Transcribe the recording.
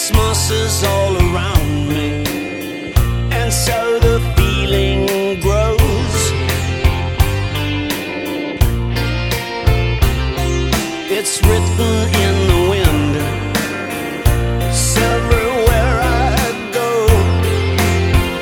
Christmas is all around me, and so the feeling grows. It's written in